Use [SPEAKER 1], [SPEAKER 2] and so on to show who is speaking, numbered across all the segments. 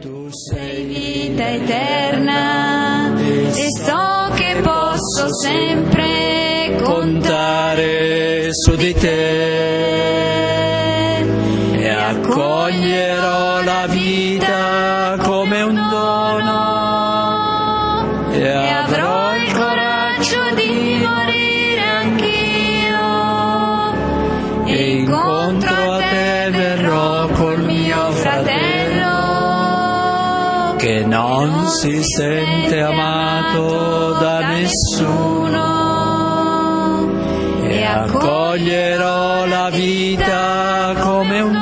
[SPEAKER 1] Tu sei vita eterna e so che posso sempre contare su di te e accoglierò la vita come un dono e avrò il coraggio di morire anch'io e incontro a te verrò col mio fratello che non si sente amato da nessuno e accoglierò la vita come un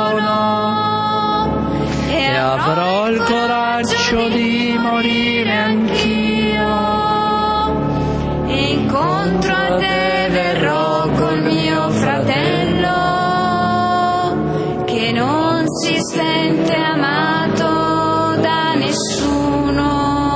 [SPEAKER 1] dono e avrò il coraggio di morire anch'io e incontro a te verrò col mio fratello che non si sente amato da nessuno.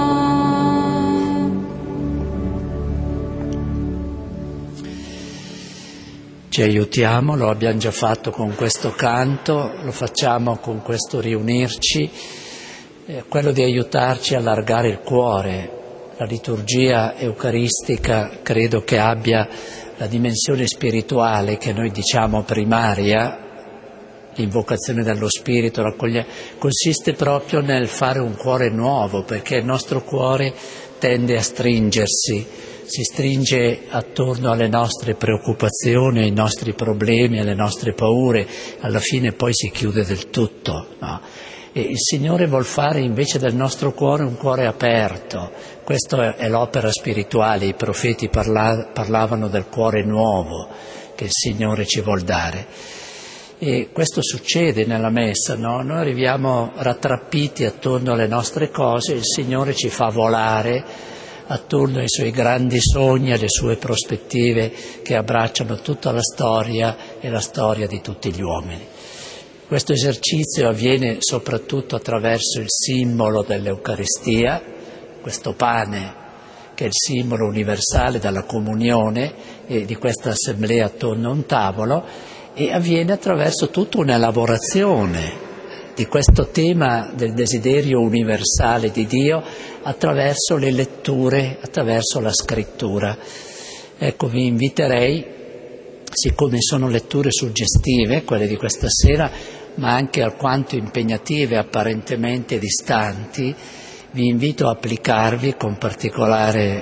[SPEAKER 2] Ci aiutiamo, lo abbiamo già fatto con questo canto, lo facciamo con questo riunirci, quello di aiutarci a allargare il cuore. La liturgia eucaristica credo che abbia la dimensione spirituale che noi diciamo primaria, l'invocazione dello Spirito, consiste proprio nel fare un cuore nuovo, perché il nostro cuore tende a stringersi, si stringe attorno alle nostre preoccupazioni, ai nostri problemi, alle nostre paure, alla fine poi si chiude del tutto, no? E il Signore vuol fare invece del nostro cuore un cuore aperto. Questa è l'opera spirituale, i profeti parlavano del cuore nuovo che il Signore ci vuol dare. E questo succede nella Messa, no? Noi arriviamo rattrappiti attorno alle nostre cose, il Signore ci fa volare attorno ai Suoi grandi sogni, alle Sue prospettive che abbracciano tutta la storia e la storia di tutti gli uomini. Questo esercizio avviene soprattutto attraverso il simbolo dell'Eucaristia, questo pane che è il simbolo universale della comunione e di questa assemblea attorno a un tavolo, e avviene attraverso tutta un'elaborazione di questo tema del desiderio universale di Dio attraverso le letture, attraverso la scrittura. Ecco, vi inviterei, siccome sono letture suggestive, quelle di questa sera, ma anche alquanto impegnative, apparentemente distanti, vi invito a applicarvi con particolare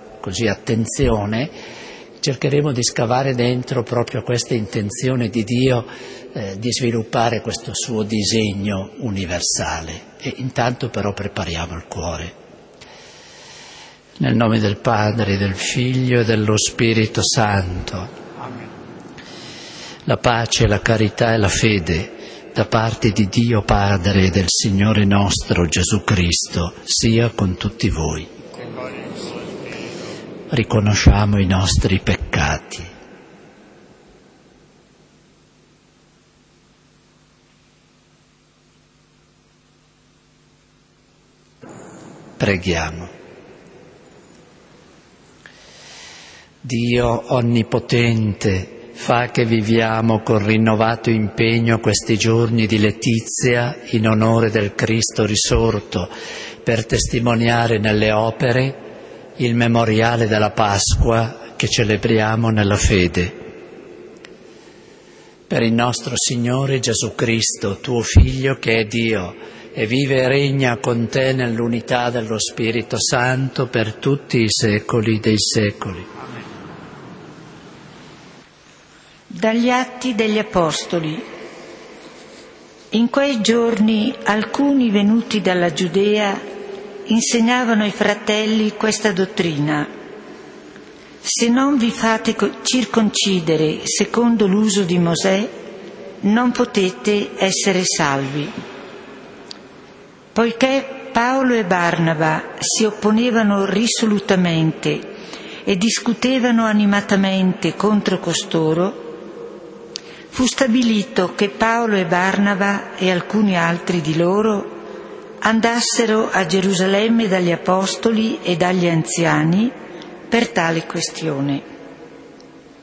[SPEAKER 2] attenzione. Cercheremo di scavare dentro proprio questa intenzione di Dio di sviluppare questo suo disegno universale. E intanto però prepariamo il cuore. Nel nome del Padre, del Figlio e dello Spirito Santo. Amen. La pace, la carità e la fede da parte di Dio Padre e del Signore nostro Gesù Cristo sia con tutti voi. Riconosciamo i nostri peccati. Preghiamo. Dio onnipotente, fa che viviamo con rinnovato impegno questi giorni di letizia in onore del Cristo risorto, per testimoniare nelle opere il memoriale della Pasqua che celebriamo nella fede. Per il nostro Signore Gesù Cristo, tuo Figlio che è Dio e vive e regna con te nell'unità dello Spirito Santo per tutti i secoli dei secoli. Amen.
[SPEAKER 3] Dagli Atti degli Apostoli. In quei giorni alcuni venuti dalla Giudea insegnavano ai fratelli questa dottrina: se non vi fate circoncidere secondo l'uso di Mosè, non potete essere salvi. Poiché Paolo e Barnaba si opponevano risolutamente e discutevano animatamente contro costoro, fu stabilito che Paolo e Barnaba e alcuni altri di loro andassero a Gerusalemme dagli apostoli e dagli anziani per tale questione.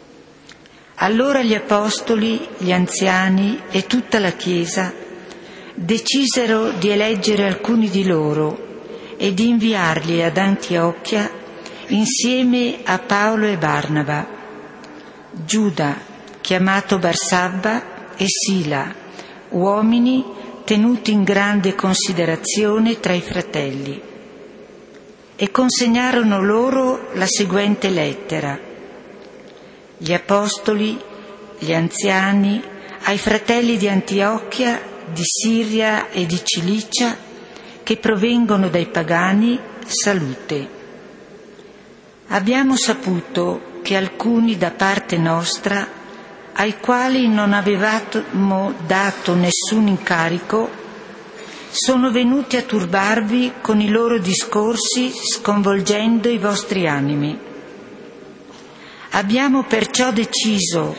[SPEAKER 3] Allora gli apostoli, gli anziani e tutta la Chiesa decisero di eleggere alcuni di loro e di inviarli ad Antiochia insieme a Paolo e Barnaba, Giuda, chiamato Barsabba, e Sila, uomini tenuti in grande considerazione tra i fratelli, e consegnarono loro la seguente lettera: gli apostoli, gli anziani, ai fratelli di Antiochia, di Siria e di Cilicia, che provengono dai pagani, salute. Abbiamo saputo che alcuni da parte nostra, ai quali non avevamo dato nessun incarico, sono venuti a turbarvi con i loro discorsi, sconvolgendo i vostri animi. Abbiamo perciò deciso,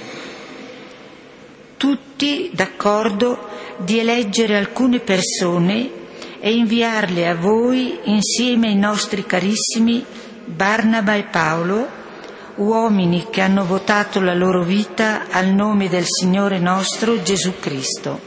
[SPEAKER 3] tutti d'accordo, di eleggere alcune persone e inviarle a voi insieme ai nostri carissimi Barnaba e Paolo, uomini che hanno votato la loro vita al nome del Signore nostro Gesù Cristo.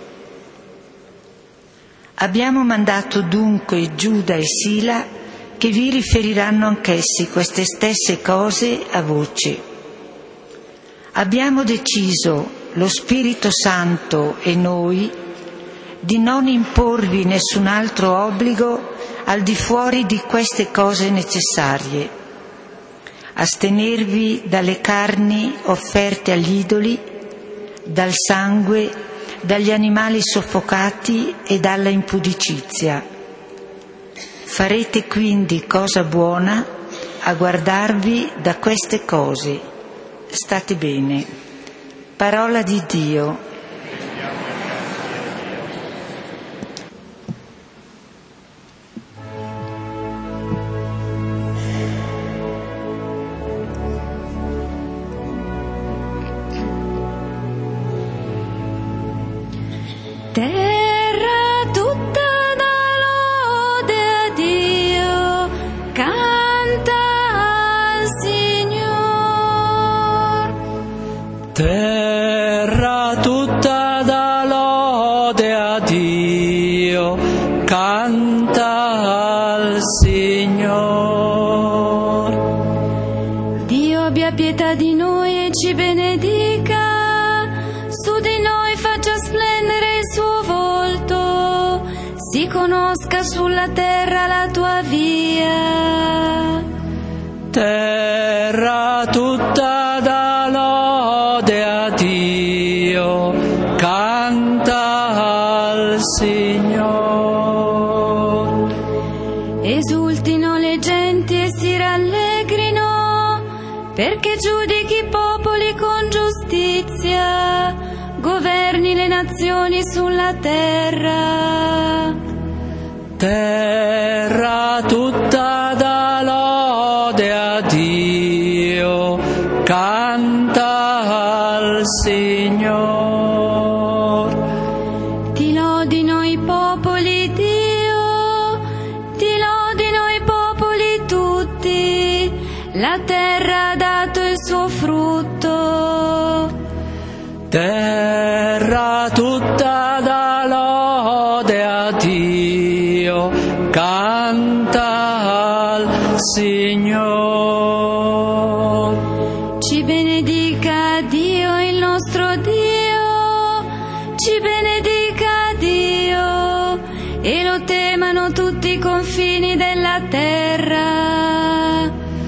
[SPEAKER 3] Abbiamo mandato dunque Giuda e Sila, che vi riferiranno anch'essi queste stesse cose a voce. Abbiamo deciso, lo Spirito Santo e noi, di non imporvi nessun altro obbligo al di fuori di queste cose necessarie: astenervi dalle carni offerte agli idoli, dal sangue, dagli animali soffocati e dalla impudicizia. Farete quindi cosa buona a guardarvi da queste cose. State bene. Parola di Dio.
[SPEAKER 1] Terra tutta dà lode a Dio, canta al Signor.
[SPEAKER 2] Terra tutta dà lode a Dio, canta al Signor.
[SPEAKER 1] Dio abbia pietà di noi e ci benedica, su di noi faccia splendere il suo volto, si conosca sulla terra la tua via.
[SPEAKER 2] Terra tutta dà lode a Dio, canta al Signor.
[SPEAKER 1] Esultino le genti e si rallegrino, perché giudichi i popoli con giustizia, governi le nazioni sulla terra.
[SPEAKER 2] Terra tutta dà lode a Dio, canta al Signor.
[SPEAKER 1] Ti lodino i popoli, Dio, ti lodino i popoli tutti, la terra ha dato il suo frutto.
[SPEAKER 2] Terra tutta dà lode a Dio, canta al Signor.
[SPEAKER 1] Ci benedica Dio il nostro Dio, ci benedica Dio, e lo temano tutti i confini della terra.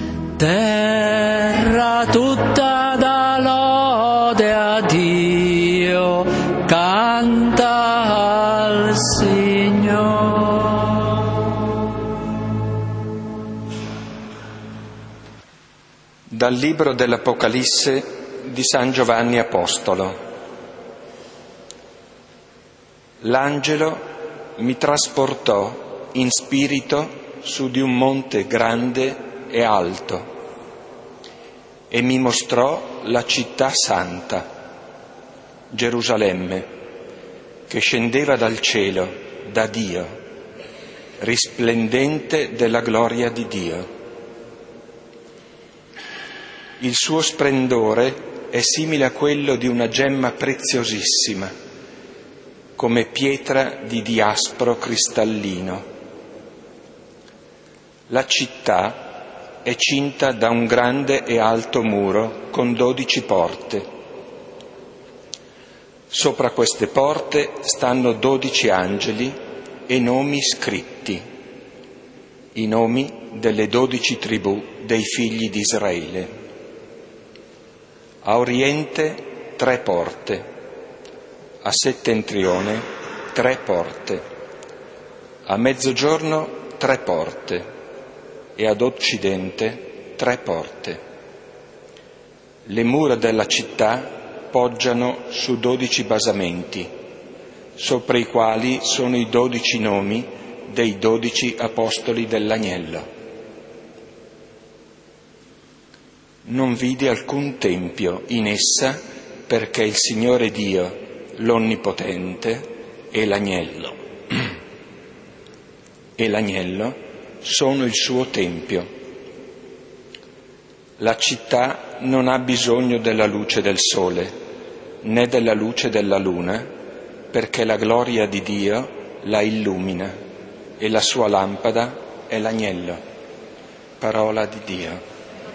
[SPEAKER 2] Terra tutta dà lode a Dio, canta al Signor.
[SPEAKER 4] Dal libro dell'Apocalisse di San Giovanni Apostolo. L'angelo mi trasportò in spirito su di un monte grande e alto e mi mostrò la città santa, Gerusalemme, che scendeva dal cielo, da Dio, risplendente della gloria di Dio. Il suo splendore è simile a quello di una gemma preziosissima, come pietra di diaspro cristallino. La città è cinta da un grande e alto muro con 12 porte. Sopra queste porte stanno 12 angeli e nomi scritti, i nomi delle 12 tribù dei figli di Israele. A oriente 3 porte, a settentrione 3 porte, a mezzogiorno 3 porte e ad occidente 3 porte. Le mura della città poggiano su 12 basamenti, sopra i quali sono i 12 nomi dei 12 apostoli dell'Agnello. Non vidi alcun tempio in essa, perché il Signore Dio, l'Onnipotente, e l'Agnello sono il suo tempio. La città non ha bisogno della luce del sole, né della luce della luna, perché la gloria di Dio la illumina e la sua lampada è l'Agnello. Parola di Dio.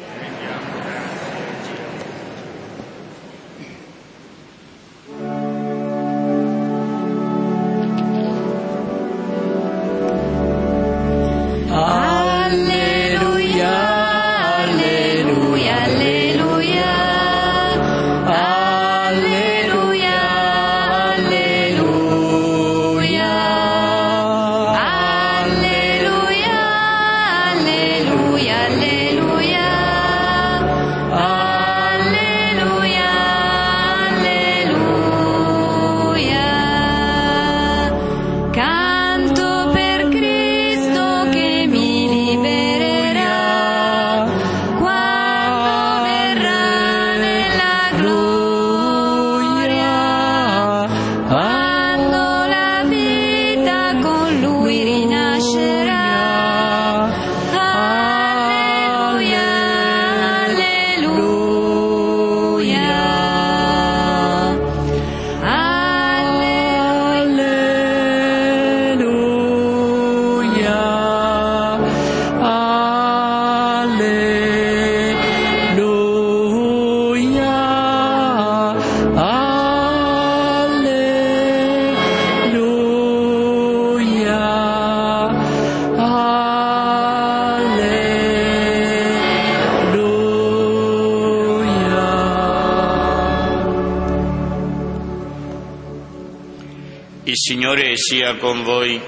[SPEAKER 5] Il Signore sia con voi.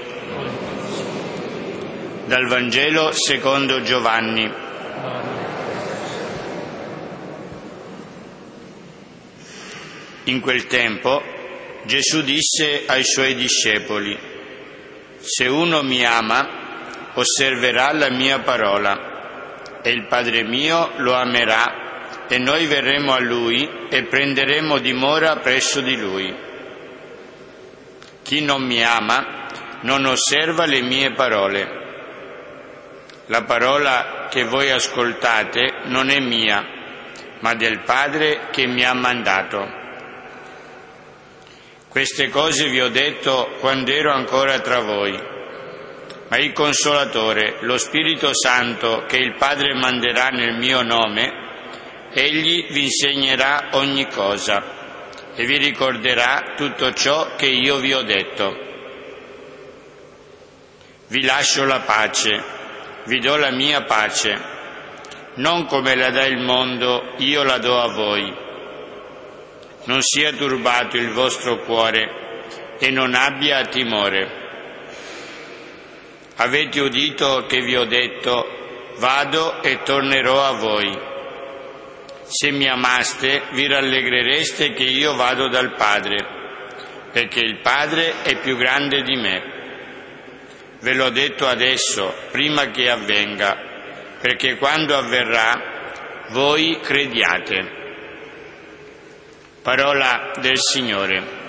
[SPEAKER 5] Dal Vangelo secondo Giovanni. In quel tempo Gesù disse ai suoi discepoli: «Se uno mi ama, osserverà la mia parola, e il Padre mio lo amerà, e noi verremo a Lui e prenderemo dimora presso di Lui. Chi non mi ama non osserva le mie parole. La parola che voi ascoltate non è mia, ma del Padre che mi ha mandato. Queste cose vi ho detto quando ero ancora tra voi, ma il Consolatore, lo Spirito Santo che il Padre manderà nel mio nome, egli vi insegnerà ogni cosa e vi ricorderà tutto ciò che io vi ho detto. Vi lascio la pace, vi do la mia pace. Non come la dà il mondo, io la do a voi. Non sia turbato il vostro cuore e non abbia timore. Avete udito che vi ho detto: vado e tornerò a voi. Se mi amaste, vi rallegrereste che io vado dal Padre, perché il Padre è più grande di me. Ve l'ho detto adesso, prima che avvenga, perché quando avverrà, voi crediate». Parola del Signore.